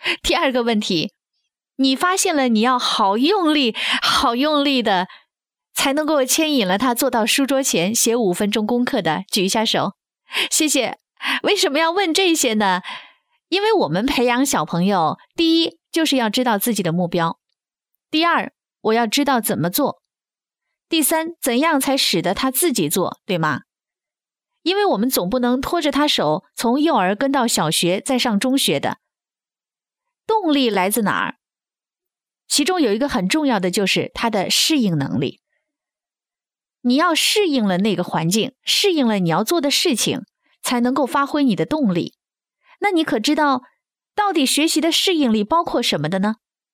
第二个问题，你发现了你要好用力的才能够牵引了他坐到书桌前写5分钟功课的，举一下手。谢谢。为什么要问这些呢？因为我们培养小朋友，第一就是要知道自己的目标，第二我要知道怎么做，第三怎样才使得他自己做，对吗？因为我们总不能拖着他手从幼儿跟到小学再上中学的。动力来自哪儿？其中有一个很重要的就是他的适应能力。你要适应了那个环境，适应了你要做的事情，才能够发挥你的动力。那你可知道到底学习的适应力包括什么的呢？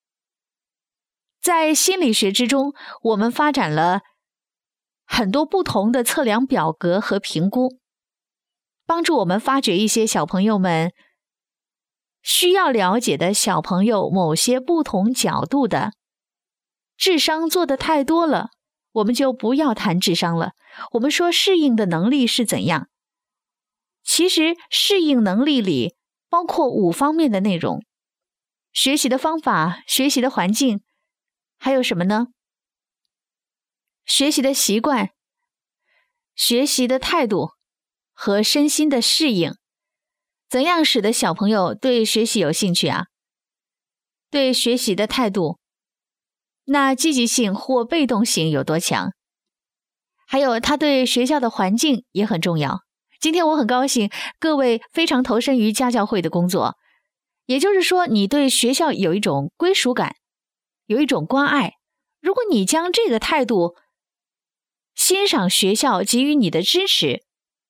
在心理学之中，我们发展了很多不同的测量表格和评估，帮助我们发掘一些小朋友们需要了解的小朋友某些不同角度的。智商做得太多了，我们就不要谈智商了，我们说适应的能力是怎样。其实适应能力里包括5方面的内容：学习的方法、学习的环境，还有什么呢？学习的习惯、学习的态度和身心的适应。怎样使得小朋友对学习有兴趣啊？对学习的态度，那积极性或被动性有多强？还有他对学校的环境也很重要。今天我很高兴各位非常投身于家教会的工作，也就是说你对学校有一种归属感，有一种关爱。如果你将这个态度欣赏学校给予你的支持，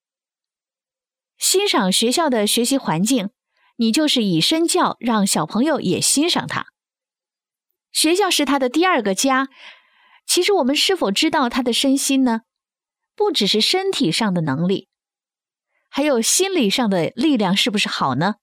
欣赏学校的学习环境，你就是以身教，让小朋友也欣赏他。学校是他的第2个家，其实我们是否知道他的身心呢？不只是身体上的能力，还有心理上的力量是不是好呢？